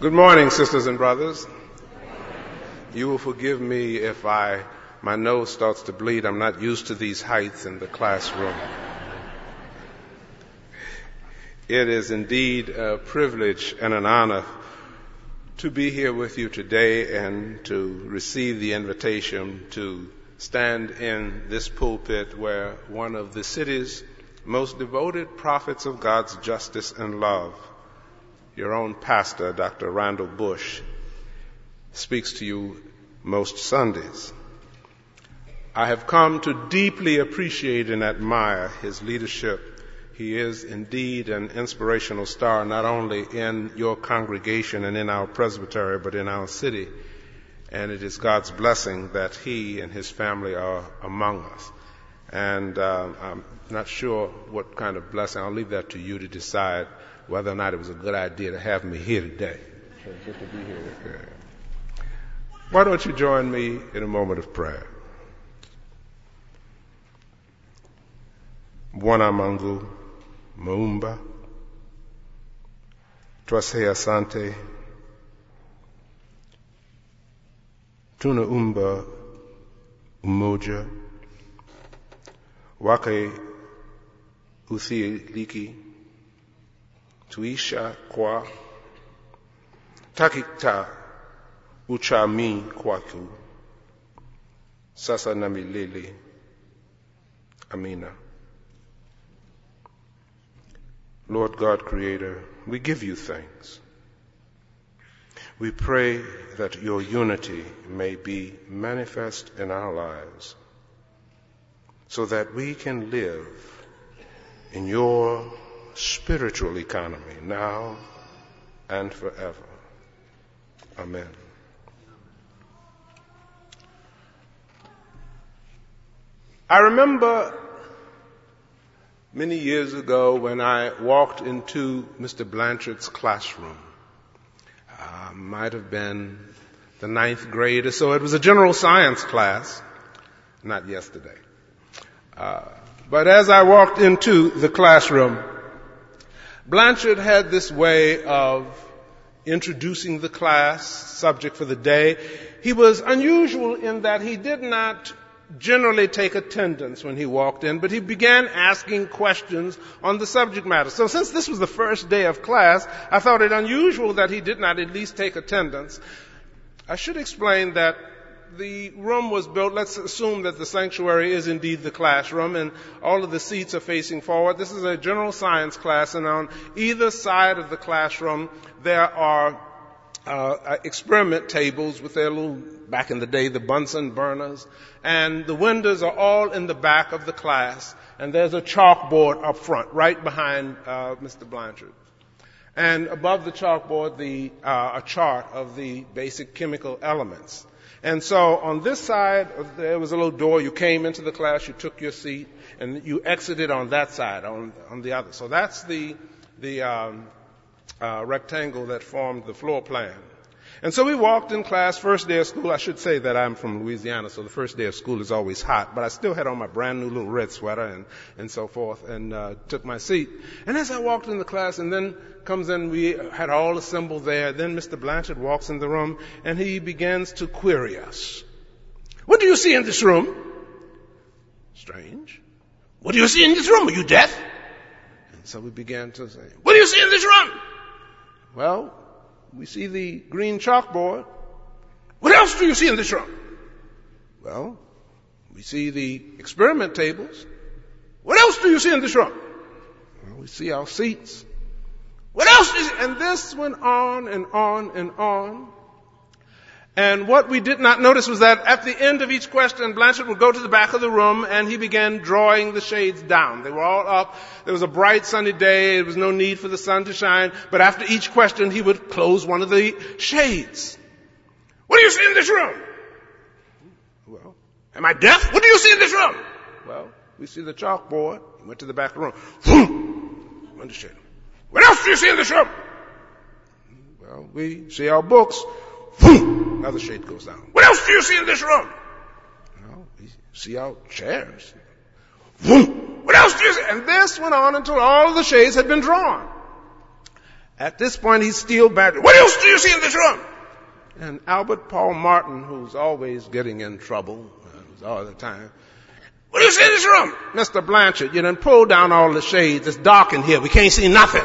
Good morning, sisters and brothers. You will forgive me if my nose starts to bleed. I'm not used to these heights in the classroom. It is indeed a privilege and an honor to be here with you today and to receive the invitation to stand in this pulpit where one of the city's most devoted prophets of God's justice and love, your own pastor, Dr. Randall Bush, speaks to you most Sundays. I have come to deeply appreciate and admire his leadership. He is indeed an inspirational star, not only in your congregation and in our presbytery, but in our city. And it is God's blessing that he and his family are among us. And I'm not sure what kind of blessing. I'll leave that to you to decide whether or not it was a good idea to have me here today. So good to be here. Why don't you join me in a moment of prayer? Bwana Mungu Muumba, twasema asante, tunaomba umoja wake uthibiti tuisha kwa takika uchami kwako sasa na milele. Amina. Lord God, Creator, we give you thanks. We pray that your unity may be manifest in our lives so that we can live in your spiritual economy now and forever. Amen. I remember many years ago when I walked into Mr. Blanchard's classroom. Might have been the 9th grade or so. It was a general science class, not yesterday. But as I walked into the classroom, Blanchard had this way of introducing the class subject for the day. He was unusual in that he did not generally take attendance when he walked in, but he began asking questions on the subject matter. So since this was the first day of class, I thought it unusual that he did not at least take attendance. I should explain that the room was built, let's assume that the sanctuary is indeed the classroom, and all of the seats are facing forward. This is a general science class, and on either side of the classroom there are experiment tables with their little, back in the day, the Bunsen burners, and the windows are all in the back of the class, and there's a chalkboard up front, right behind Mr. Blanchard. And above the chalkboard, a chart of the basic chemical elements. And so on this side, there was a little door. You came into the class, you took your seat, and you exited on that side, on the other. So that's the rectangle that formed the floor plan. And so we walked in class, first day of school. I should say that I'm from Louisiana, so the first day of school is always hot. But I still had on my brand new little red sweater and so forth, and took my seat. And as I walked in the class, and then comes in, we had all assembled there. Then Mr. Blanchard walks in the room, and he begins to query us. What do you see in this room? Strange. What do you see in this room? Are you deaf? And so we began to say, what do you see in this room? Well, we see the green chalkboard. What else do you see in this room? Well, we see the experiment tables. What else do you see in this room? Well, we see our seats. What else is it? And this went on and on and on. And what we did not notice was that at the end of each question, Blanchard would go to the back of the room and he began drawing the shades down. They were all up. There was a bright sunny day. There was no need for the sun to shine. But after each question, he would close one of the shades. What do you see in this room? Well, am I deaf? What do you see in this room? Well, we see the chalkboard. He went to the back of the room. Boom! Went to shade. What else do you see in this room? Well, we see our books. Another shade goes down. What else do you see in this room? Well, we see our chairs. What else do you see? And this went on until all of the shades had been drawn. At this point, he's still bad. What else do you see in this room? And Albert Paul Martin, who's always getting in trouble all the time, what do you see in this room? Mr. Blanchard, you done pulled down all the shades. It's dark in here. We can't see nothing.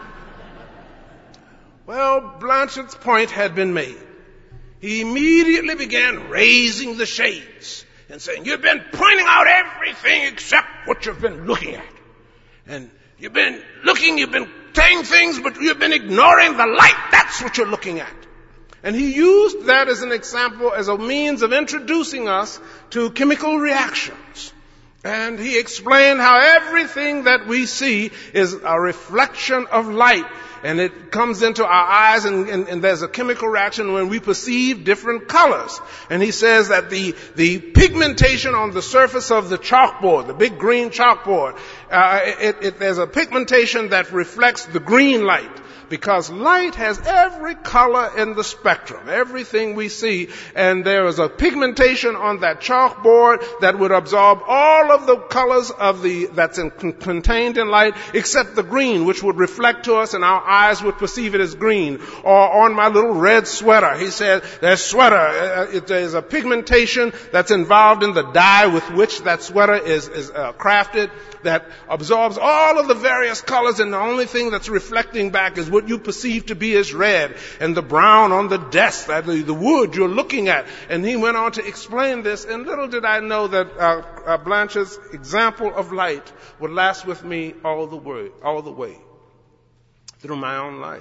Well, Blanchard's point had been made. He immediately began raising the shades and saying, you've been pointing out everything except what you've been looking at. And you've been looking, you've been saying things, but you've been ignoring the light. That's what you're looking at. And he used that as an example, as a means of introducing us to chemical reactions. And he explained how everything that we see is a reflection of light. And it comes into our eyes and there's a chemical reaction when we perceive different colors. And he says that the pigmentation on the surface of the chalkboard, the big green chalkboard, there's a pigmentation that reflects the green light. Because light has every color in the spectrum, everything we see, and there is a pigmentation on that chalkboard that would absorb all of the colors that's contained in light, except the green, which would reflect to us, and our eyes would perceive it as green. Or on my little red sweater, he said, there's a pigmentation that's involved in the dye with which that sweater is crafted, that absorbs all of the various colors, and the only thing that's reflecting back is what you perceive to be as red, and the brown on the desk, the wood you're looking at. And he went on to explain this, and little did I know that Blanchard's example of light would last with me all the way through my own life.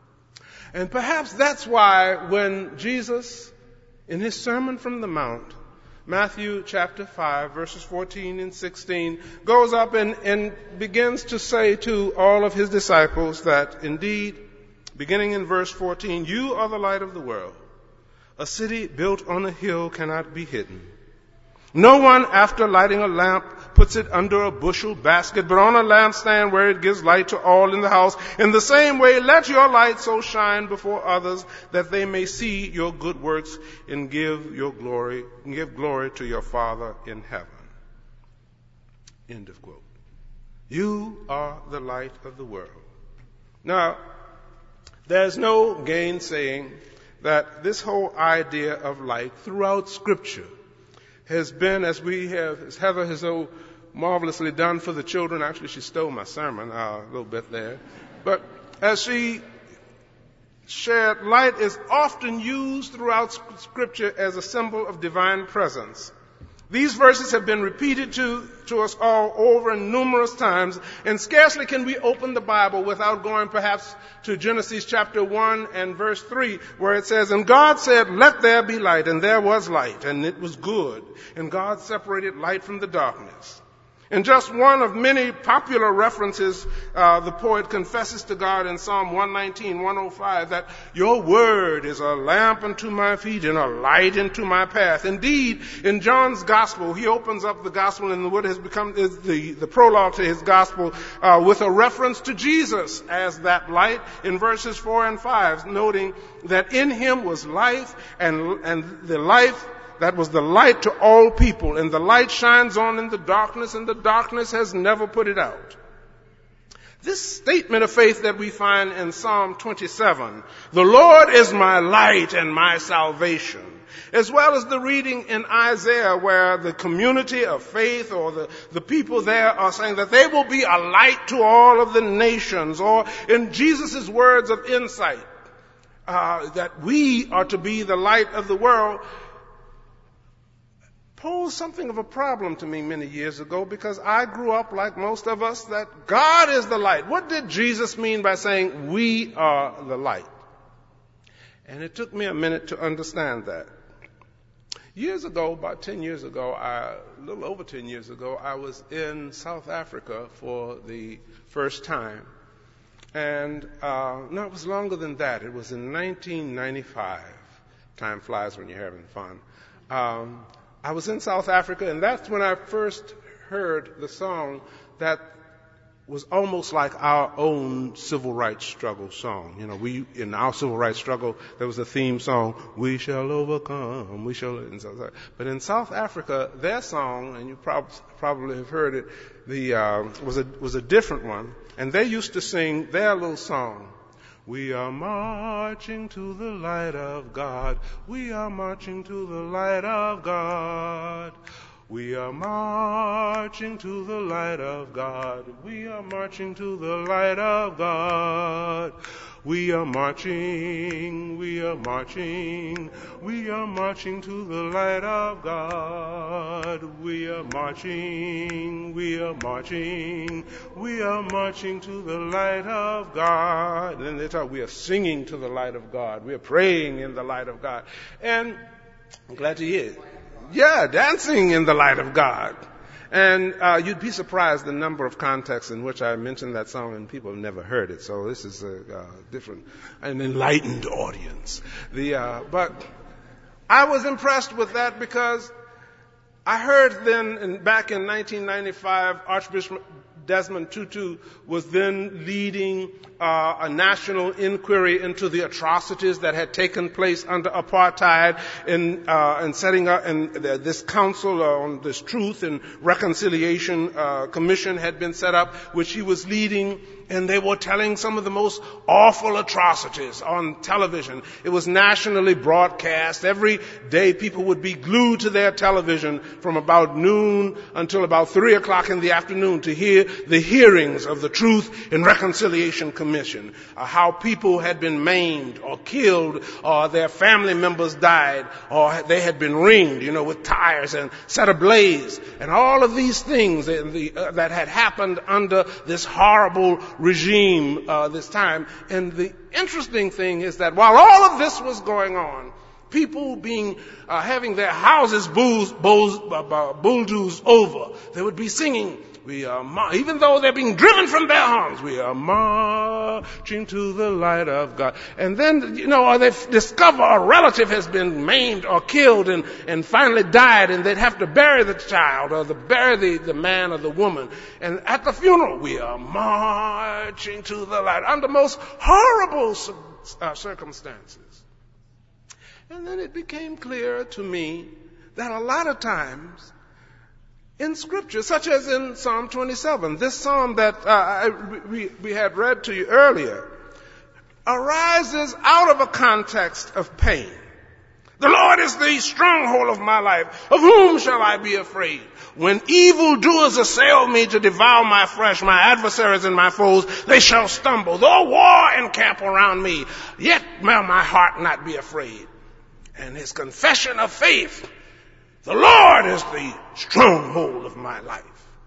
And perhaps that's why when Jesus, in his Sermon from the Mount, Matthew chapter 5, verses 14 and 16, goes up and begins to say to all of his disciples that indeed, beginning in verse 14, you are the light of the world. A city built on a hill cannot be hidden. No one, after lighting a lamp, puts it under a bushel basket, but on a lampstand where it gives light to all in the house. In the same way, let your light so shine before others that they may see your good works and give glory to your Father in heaven. End of quote. You are the light of the world. Now, there's no gainsaying that this whole idea of light throughout Scripture has been, as Heather has so marvelously done for the children. Actually, she stole my sermon a little bit there. But as she shared, light is often used throughout Scripture as a symbol of divine presence. These verses have been repeated to us all over numerous times, and scarcely can we open the Bible without going perhaps to Genesis chapter 1 and verse 3, where it says, and God said, let there be light, and there was light, and it was good. And God separated light from the darkness. And just one of many popular references, the poet confesses to God in Psalm 119, 105, that your word is a lamp unto my feet and a light into my path. Indeed, in John's gospel, he opens up the gospel in what has become the prologue to his gospel with a reference to Jesus as that light in verses 4 and 5, noting that in him was life, and the life that was the light to all people, and the light shines on in the darkness, and the darkness has never put it out. This statement of faith that we find in Psalm 27, the Lord is my light and my salvation, as well as the reading in Isaiah where the community of faith or the people there are saying that they will be a light to all of the nations, or in Jesus' words of insight, that we are to be the light of the world, posed something of a problem to me many years ago, because I grew up like most of us that God is the light. What did Jesus mean by saying we are the light? And it took me a minute to understand that. Years ago, about 10 years ago, a little over 10 years ago, I was in South Africa for the first time. And no, it was longer than that. It was in 1995. Time flies when you're having fun. I was in South Africa, and that's when I first heard the song that was almost like our own civil rights struggle song. You know, in our civil rights struggle, there was a theme song, we shall overcome, we shall. But in South Africa, their song, and you probably have heard it, was a different one. And they used to sing their little song. We are marching to the light of God. We are marching to the light of God. We are marching to the light of God. We are marching to the light of God. We are marching, we are marching, we are marching to the light of God. We are marching, we are marching, we are marching to the light of God. And then they talk, we are singing to the light of God. We are praying in the light of God. And I'm glad to hear it. Yeah, dancing in the light of God. And you'd be surprised the number of contexts in which I mentioned that song and people have never heard it. So this is a different, an enlightened audience. But I was impressed with that because I heard then, back in 1995, Archbishop Desmond Tutu was then leading a national inquiry into the atrocities that had taken place under apartheid in setting up, and this council on this Truth and Reconciliation Commission had been set up, which he was leading, and they were telling some of the most awful atrocities on television. It was nationally broadcast. Every day people would be glued to their television from about noon until about 3 o'clock in the afternoon to hear the hearings of the Truth and Reconciliation Commission, how people had been maimed or killed, or their family members died, or they had been ringed, with tires and set ablaze, and all of these things that had happened under this horrible regime this time. And the interesting thing is that while all of this was going on, people having their houses bulldozed over, they would be singing, even though they're being driven from their homes, we are marching to the light of God. And then, or they discover a relative has been maimed or killed and finally died, and they'd have to bury the child or bury the man or the woman. And at the funeral, we are marching to the light under most horrible circumstances. And then it became clear to me that a lot of times in Scripture, such as in Psalm 27, this psalm that we had read to you earlier, arises out of a context of pain. The Lord is the stronghold of my life. Of whom shall I be afraid? When evildoers assail me to devour my flesh, my adversaries and my foes, they shall stumble. Though war encamp around me, yet will my heart not be afraid. And his confession of faith, the Lord is the stronghold of my life.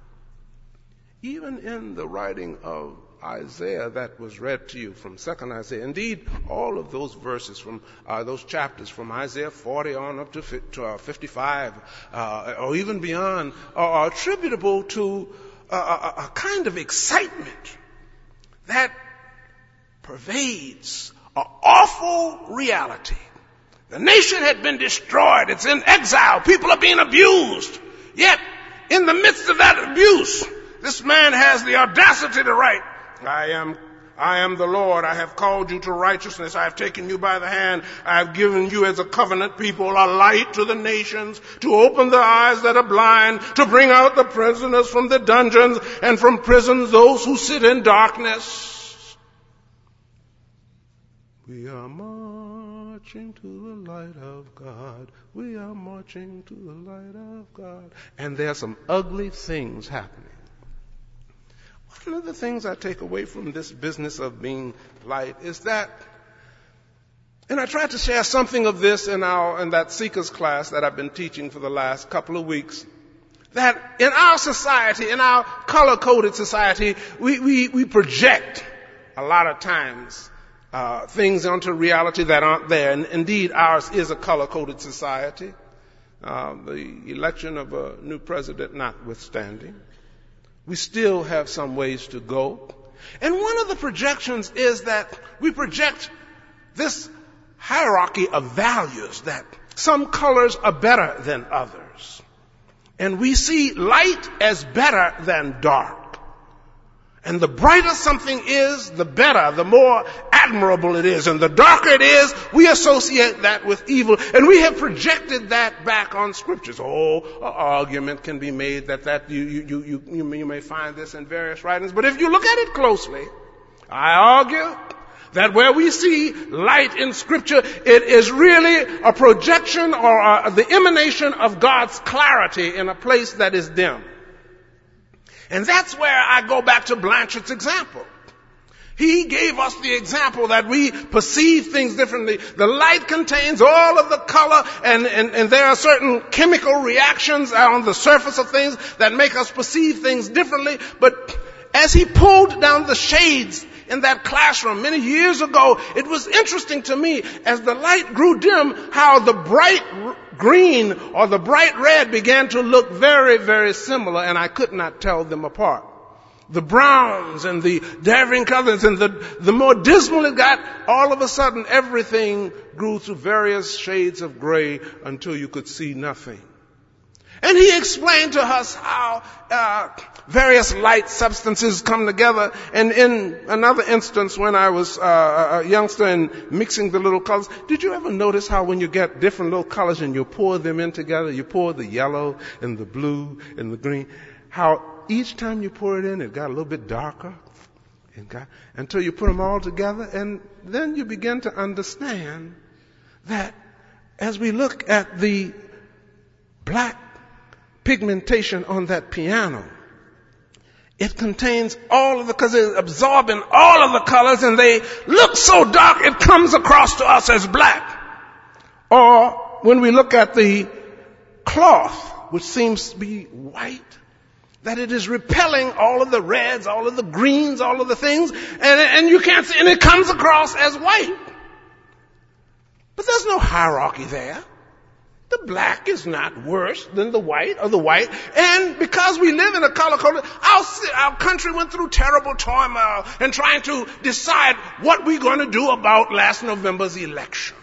Even in the writing of Isaiah that was read to you from 2nd Isaiah, indeed, all of those verses from those chapters from Isaiah 40 on up to 55, or even beyond, are attributable to a kind of excitement that pervades an awful reality. The nation had been destroyed. It's in exile. People are being abused. Yet, in the midst of that abuse, this man has the audacity to write, I am the Lord. I have called you to righteousness. I have taken you by the hand. I have given you as a covenant people a light to the nations, to open the eyes that are blind, to bring out the prisoners from the dungeons, and from prisons those who sit in darkness. We are marching to the light of God. We are marching to the light of God. And there are some ugly things happening. One of the things I take away from this business of being light is that, and I tried to share something of this in that Seekers class that I've been teaching for the last couple of weeks, that in our society, in our color-coded society, we project a lot of times things onto reality that aren't there. And indeed, ours is a color-coded society. The election of a new president notwithstanding, we still have some ways to go. And one of the projections is that we project this hierarchy of values, that some colors are better than others. And we see light as better than dark. And the brighter something is, the better, the more admirable it is. And the darker it is, we associate that with evil. And we have projected that back on scriptures. An argument can be made that you may find this in various writings. But if you look at it closely, I argue that where we see light in Scripture, it is really a projection or the emanation of God's clarity in a place that is dim. And that's where I go back to Blanchard's example. He gave us the example that we perceive things differently. The light contains all of the color, and there are certain chemical reactions on the surface of things that make us perceive things differently. But as he pulled down the shades in that classroom many years ago, it was interesting to me as the light grew dim how the bright green or the bright red began to look very, very similar, and I could not tell them apart. The browns and the daring colors, and the more dismal it got, all of a sudden everything grew to various shades of gray until you could see nothing. And he explained to us how various light substances come together. And in another instance, when I was a youngster and mixing the little colors, did you ever notice how when you get different little colors and you pour them in together, you pour the yellow and the blue and the green, how each time you pour it in, it got a little bit darker until you put them all together. And then you begin to understand that as we look at the black pigmentation on that piano, it contains because it's absorbing all of the colors, and they look so dark it comes across to us as black. Or when we look at the cloth, which seems to be white, that it is repelling all of the reds, all of the greens, all of the things, and you can't see, and it comes across as white. But there's no hierarchy there. The black is not worse than the white or the white. And because we live in a color code, our country went through terrible turmoil in trying to decide what we're going to do about last November's election.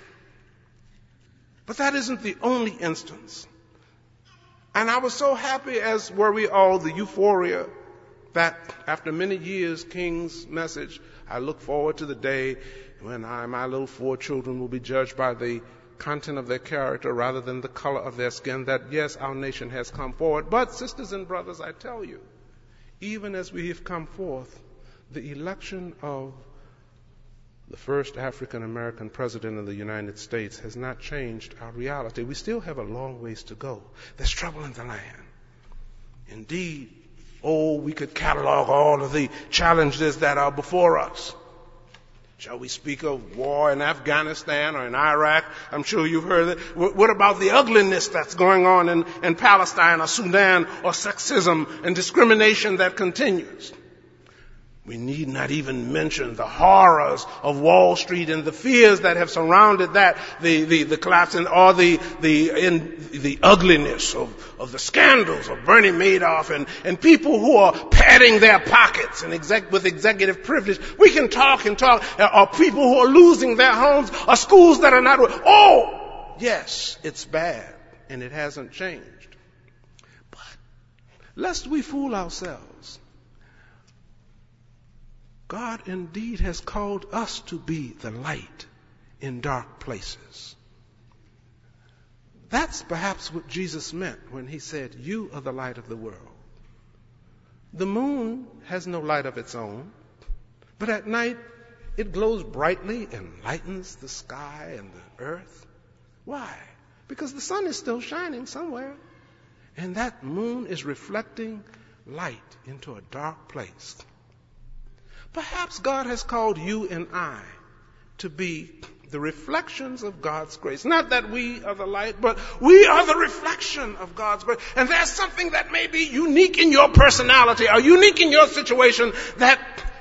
But that isn't the only instance. And I was so happy, as were we all, the euphoria that after many years, King's message, I look forward to the day when my little 4 children will be judged by the content of their character rather than the color of their skin, that yes, our nation has come forward. But sisters and brothers, I tell you, even as we have come forth, the election of the first African American president of the United States has not changed our reality. We still have a long ways to go. There's trouble in the land. Indeed, we could catalog all of the challenges that are before us. Shall we speak of war in Afghanistan or in Iraq? I'm sure you've heard it. What about the ugliness that's going on in Palestine or Sudan, or sexism and discrimination that continues? We need not even mention the horrors of Wall Street and the fears that have surrounded that, the collapse or the ugliness of the scandals of Bernie Madoff and people who are padding their pockets and with executive privilege. We can talk, or people who are losing their homes, or schools that are not. Oh, yes, it's bad, and it hasn't changed. But lest we fool ourselves, God indeed has called us to be the light in dark places. That's perhaps what Jesus meant when he said, "You are the light of the world." The moon has no light of its own, but at night it glows brightly and lightens the sky and the earth. Why? Because the sun is still shining somewhere, and that moon is reflecting light into a dark place. Perhaps God has called you and I to be the reflections of God's grace. Not that we are the light, but we are the reflection of God's grace. And there's something that may be unique in your personality or unique in your situation that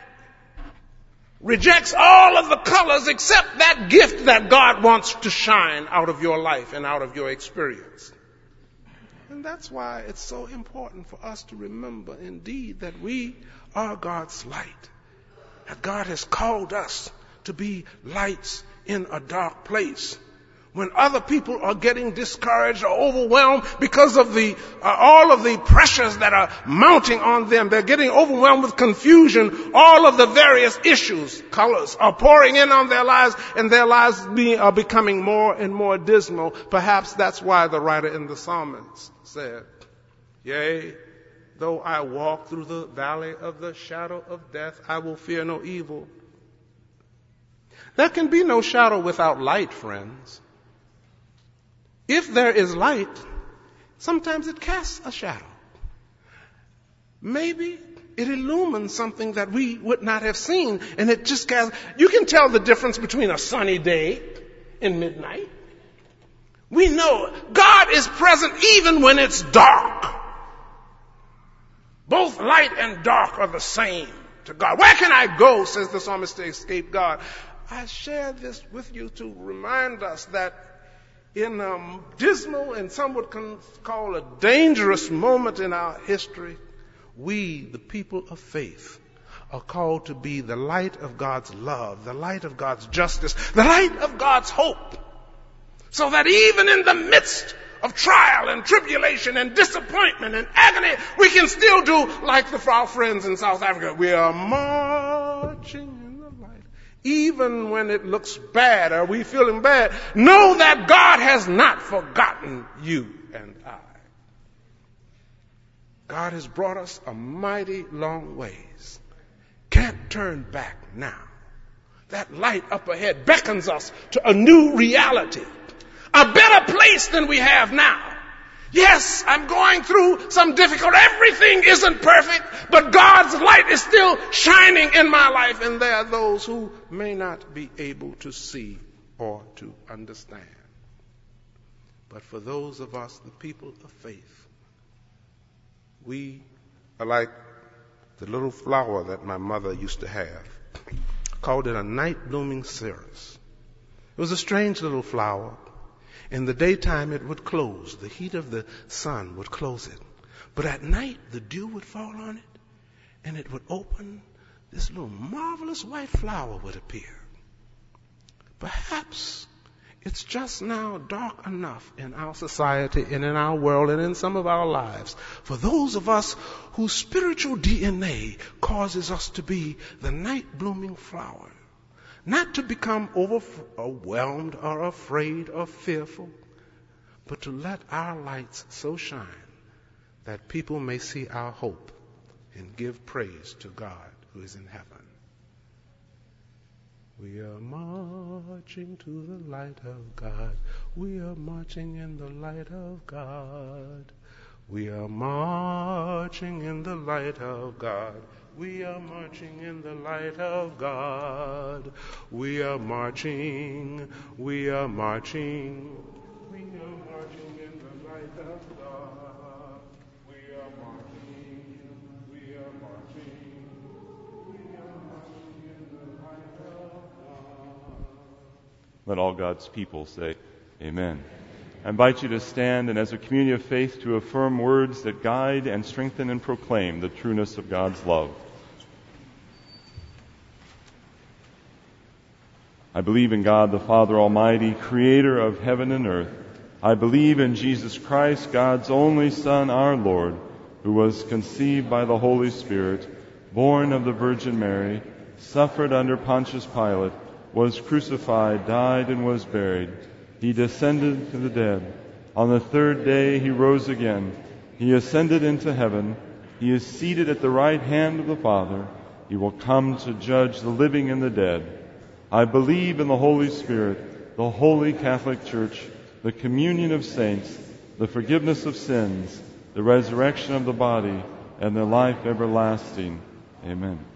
rejects all of the colors except that gift that God wants to shine out of your life and out of your experience. And that's why it's so important for us to remember indeed that we are God's light. That God has called us to be lights in a dark place. When other people are getting discouraged or overwhelmed because of all of the pressures that are mounting on them, they're getting overwhelmed with confusion. All of the various issues, colors, are pouring in on their lives, and their lives are becoming more and more dismal. Perhaps that's why the writer in the Psalms said, "Yea, though I walk through the valley of the shadow of death, I will fear no evil. There can be no shadow without light, friends. If there is light, sometimes it casts a shadow. Maybe it illumines something that we would not have seen, and it just casts. You can tell the difference between a sunny day and midnight. We know God is present even when it's dark. Both light and dark are the same to God. Where can I go, says the psalmist, to escape God? I share this with you to remind us that in a dismal and some would call a dangerous moment in our history, we, the people of faith, are called to be the light of God's love, the light of God's justice, the light of God's hope. So that even in the midst of trial and tribulation and disappointment and agony, we can still do like our friends in South Africa. We are marching in the light. Even when it looks bad or we feeling bad, know that God has not forgotten you and I. God has brought us a mighty long ways. Can't turn back now. That light up ahead beckons us to a new reality. A better place than we have now. Yes, I'm going through some difficult. Everything isn't perfect, but God's light is still shining in my life, and there are those who may not be able to see or to understand. But for those of us, the people of faith, we are like the little flower that my mother used to have. Called it a night blooming cereus. It was a strange little flower. In the daytime it would close. The heat of the sun would close it. But at night the dew would fall on it and it would open. This little marvelous white flower would appear. Perhaps it's just now dark enough in our society and in our world and in some of our lives for those of us whose spiritual DNA causes us to be the night blooming flower. Not to become overwhelmed or afraid or fearful, but to let our lights so shine that people may see our hope and give praise to God who is in heaven. We are marching to the light of God. We are marching in the light of God. We are marching in the light of God. We are marching in the light of God. We are marching. We are marching. We are marching in the light of God. We are marching. We are marching. We are marching in the light of God. Let all God's people say, Amen. I invite you to stand and as a community of faith to affirm words that guide and strengthen and proclaim the trueness of God's love. I believe in God the Father Almighty, creator of heaven and earth. I believe in Jesus Christ, God's only Son, our Lord, who was conceived by the Holy Spirit, born of the Virgin Mary, suffered under Pontius Pilate, was crucified, died, and was buried. He descended to the dead. On the third day he rose again. He ascended into heaven. He is seated at the right hand of the Father. He will come to judge the living and the dead. I believe in the Holy Spirit, the Holy Catholic Church, the communion of saints, the forgiveness of sins, the resurrection of the body, and the life everlasting. Amen.